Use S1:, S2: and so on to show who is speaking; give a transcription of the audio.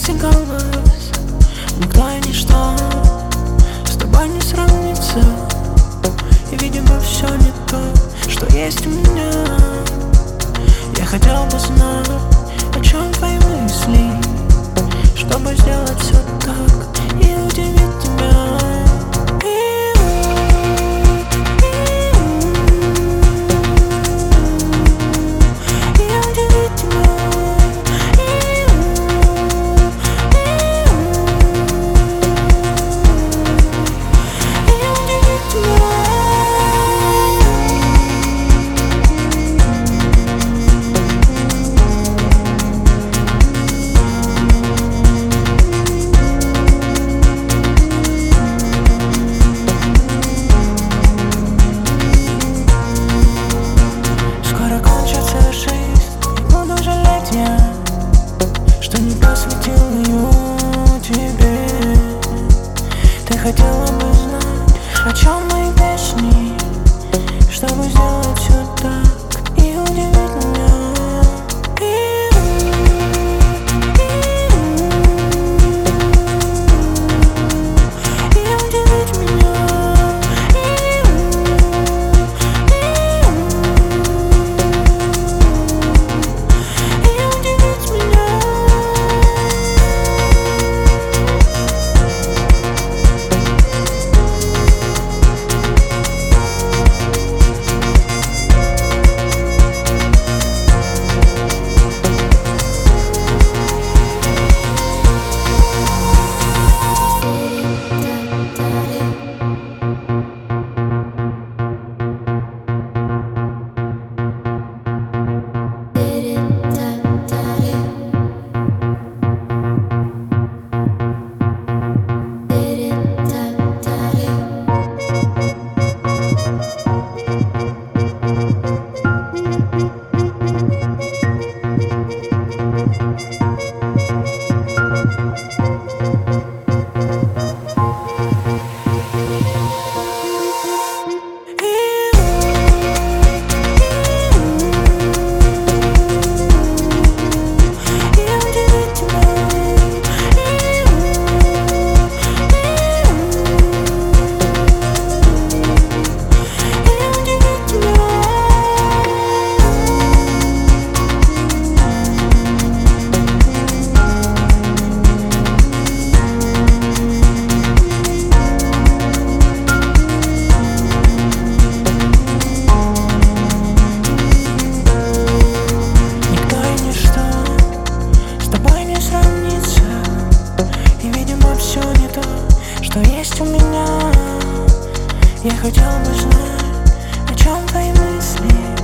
S1: достигалось, никто и ничто с тобой не сравнится. И, видимо, все не то, что есть у меня. Я хотел бы знать, о чем твои мысли, чтобы сделать все так и удивить тебя. Что не посвятил ее тебе. Ты хотела бы знать, о чем мои песни, чтобы сделать все так и удивить меня. Что есть у меня. Я хотел бы знать, о чем твои мысли,